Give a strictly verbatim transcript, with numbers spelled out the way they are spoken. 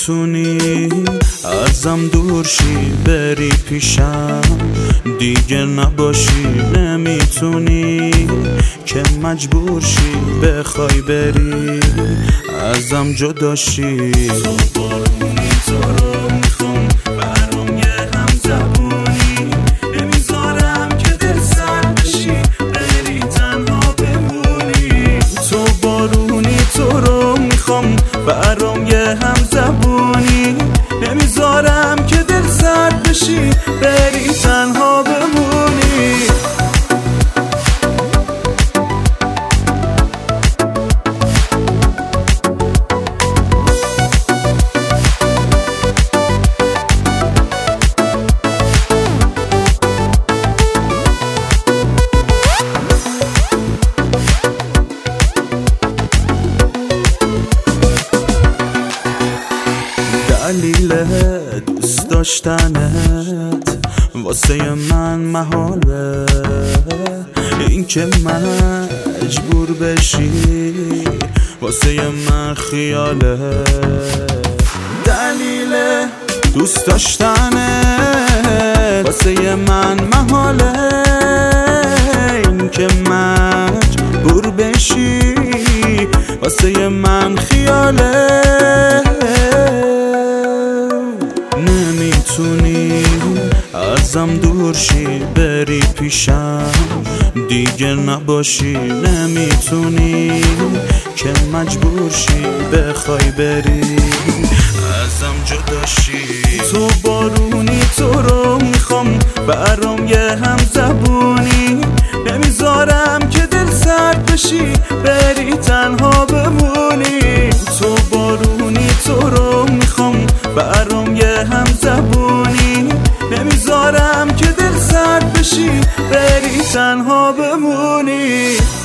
نمیتونی ازم دور شی بری پیشم دیگه نباشی، نمیتونی که مجبور شی بخوای بری ازم جدا شی. تو بارونی تو رو میخوام برام یه هم زبونی، نمیذارم که دل سرد بشی بری تنها بمونی. تو بارونی تو رو میخوام برام یه هم زبونی، نمیذارم که دل سرد بشی بری تنها بمونی. دلیل دوست داشتنت واسه من محاله، این که مجبور بشی واسه من خیاله. دلیل دوست داشتنت واسه من محاله، این که مجبور بشی واسه من خیاله. نمیتونی ازم دور شی بری پیشم دیگه نباشی، نمیتونی که مجبور شی بخوای بری ازم جدا شی. تو بارونی تو رو میخوام برام یه هم زبونی، نمیذارم که دل سرد بشی بری تنها بمونی. تو بارونی تو رو میخوام برام یه هم زبونی، نمیذارم که دل سرد بشی بری تنها بمونی.